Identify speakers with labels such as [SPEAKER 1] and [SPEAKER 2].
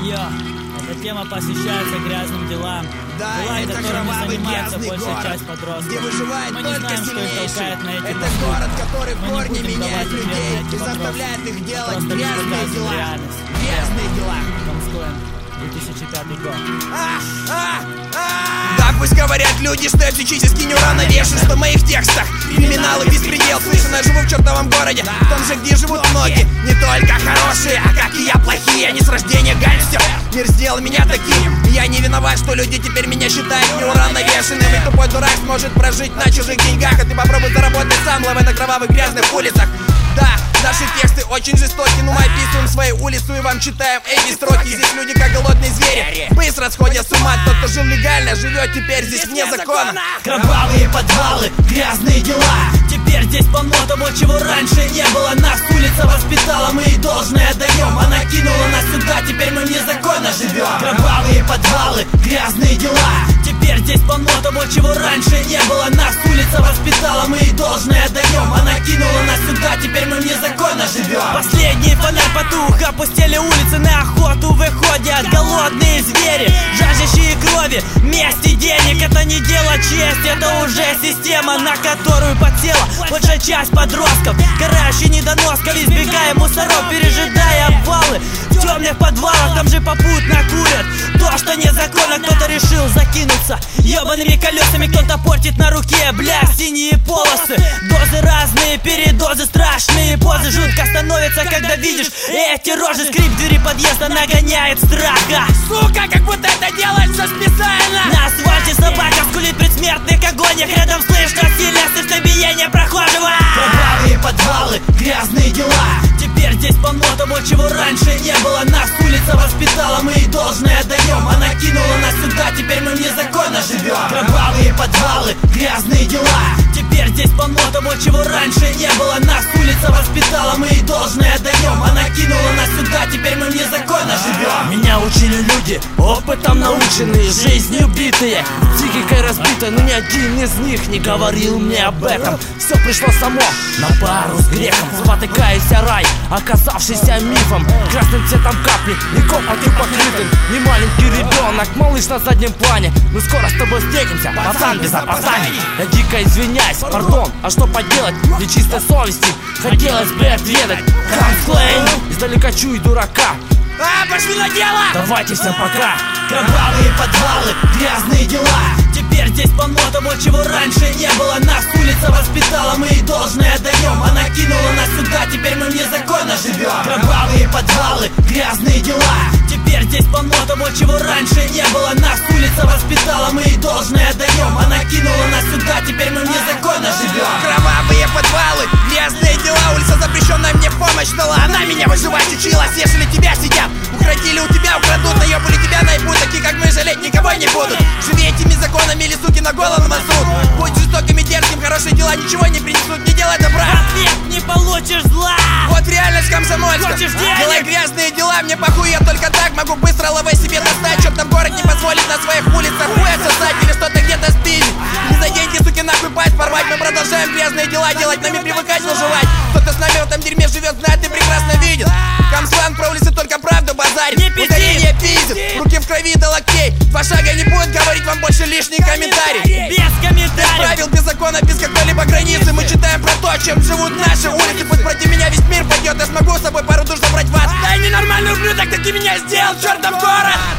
[SPEAKER 1] Йо, эта тема посвящается грязным делам.
[SPEAKER 2] Да,
[SPEAKER 1] Делам,
[SPEAKER 2] это
[SPEAKER 1] которыми
[SPEAKER 2] кровавый
[SPEAKER 1] занимается
[SPEAKER 2] грязный
[SPEAKER 1] большая
[SPEAKER 2] город,
[SPEAKER 1] часть подростков.
[SPEAKER 2] где выживает
[SPEAKER 1] Мы не
[SPEAKER 2] только
[SPEAKER 1] знаем, что их
[SPEAKER 2] сильнейший.
[SPEAKER 1] толкает на эти
[SPEAKER 2] Это
[SPEAKER 1] маршруты.
[SPEAKER 2] город, который в
[SPEAKER 1] Мы не
[SPEAKER 2] корне
[SPEAKER 1] будем
[SPEAKER 2] меняет
[SPEAKER 1] давать
[SPEAKER 2] людей
[SPEAKER 1] ответ на
[SPEAKER 2] и
[SPEAKER 1] эти вопросы.
[SPEAKER 2] заставляет их делать
[SPEAKER 1] Просто
[SPEAKER 2] грязные
[SPEAKER 1] рассказываем
[SPEAKER 2] дела.
[SPEAKER 1] реальность.
[SPEAKER 2] Грязные дела.
[SPEAKER 1] Томской, 2005 год.
[SPEAKER 2] Да, пусть говорят люди, что я психически неуравновешен, что в моих текстах криминал и беспредел. Слышно, я живу в чертовом городе, в том же, где живут многие. Не только хорошие, а как и я плохие. Они с рождения гангстер, мир сделал меня таким. И я не виноват, что люди теперь меня считают неуравновешенным. И тупой дурак сможет прожить на чужих деньгах, а ты попробуй заработать сам, ловя на кровавых грязных улицах. Да, наши тексты очень жестоки, но мы описываем свою улицу и вам читаем эти строки. Здесь люди как голодные звери, быстро сходят с ума. Тот, кто жил легально, живет теперь здесь вне закона.
[SPEAKER 1] Кровавые подвалы, грязные дела. Теперь здесь полно того, чего раньше не было. Нас улица воспитала, мы ей должное отдаем. Она кинула нас сюда, теперь мы незаконно живем. Кровавые подвалы, грязные дела. Теперь здесь полно того, чего раньше не было. Нас улица воспитала, мы ей должное отдаем. Она кинула нас сюда, теперь мы незаконно живем. Последний фонарь потух, опустили улицы, на охоту выходят голодные звери, жаждущие крови, мести, денег. Это не дело чести, это уже система, на которую подсела большая часть подростков, карающие недоносков, избегая мусоров, пережидая обвалы в темных подвалах, там же попутно курят то, что незаконно. Кто-то решил закинуться ебаными колесами, кто-то портит на руке, бля, синие полосы. Дозы разные, передозы, страшные позы. Жутко становится, когда видишь эти рожи. Скрип двери подъезда нагоняет страха.
[SPEAKER 2] Сука, как будто это делается специально.
[SPEAKER 1] На асфальте собака скулит в предсмертных агониях. Рядом слышно слышно биение прохожего. Кровавые подвалы, грязные дела. Теперь здесь полно того, чего раньше не было. Нас улица воспитала, мы ей должное отдаем. Она кинула нас сюда, теперь мы незаконно живем. Кровавые подвалы, грязные дела. Теперь здесь полно того, чего раньше не было. Нас улица воспитала, мы ей должное отдаем. Она кинула нас сюда, теперь мы незаконно живем. Меня учили люди, опытом наученные, жизнью битые, психикой разбитой, но ни один из них не говорил мне об этом. Все пришло само на пару с грехом, спотыкаясь о рай, оказавшийся мифом. Красным цветом капли и копотью покрытым. Не маленький ребенок, малыш на заднем плане. Мы скоро с тобой встретимся, пацан без опозданий. Я дико извиняюсь, пардон, а что поделать? Для чистой совести хотелось бы отведать. Хамсклейн, издалека чую дурака.
[SPEAKER 2] Пошли на дело!
[SPEAKER 1] Давайте всем пока. Кровавые подвалы, грязные дела. Теперь здесь полно того, чего раньше не было. Нас улица воспитала, мы ей должное отдаем. Она кинула нас сюда, теперь мы незаконно живем. Кровавые подвалы, грязные дела. Теперь здесь полно того, чего раньше не было. Нас улица воспитала, мы ей должное отдаем. Она кинула нас сюда, теперь мы незаконно живем.
[SPEAKER 2] Кровавые подвалы, грязные дела. Улица запрещенная мне в помощь дала. Она меня выживать учила, съешили тебя сидят. Украдили у тебя, украдут, наебали тебя, наебут. Такие как мы жалеть никого не будут. Живи этими законами или суки на голову насут. Будь жестоким и дерзким, хорошие дела ничего не принесут. Не делай добра,
[SPEAKER 1] ответ не получишь зла.
[SPEAKER 2] Вот реальность комсомольская.
[SPEAKER 1] Хочешь денег?
[SPEAKER 2] Делай грязные дела, мне похуй, я только так могу быстро ловой себе достать. Чтоб там город не позволит на своих улицах хуй сосать или что-то где-то спилить. Не за деньги, суки, нахуй пасть порвать. Мы продолжаем грязные дела делать, нами привыкать, но желать. Кто-то с нами в этом дерьме живет, знает и прекрасно видит. Комслан про улицы только правду базарит. Ударение пиздит, руки в крови до локтей. Два шага не будет говорить вам больше лишний комментарий.
[SPEAKER 1] Без комментариев.
[SPEAKER 2] Без правил, без закона, без какой-либо границы. Мы читаем про то, чем живут наши улицы. Пусть против меня весь мир пойдет, я смогу с собой пару душ забрать вас. Да я ненормальный ублюдок, так ты меня сделал, чертов город.